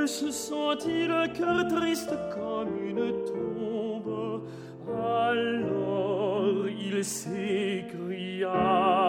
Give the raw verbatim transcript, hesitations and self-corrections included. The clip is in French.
se sentit le cœur triste comme une tombe. Alors il s'écria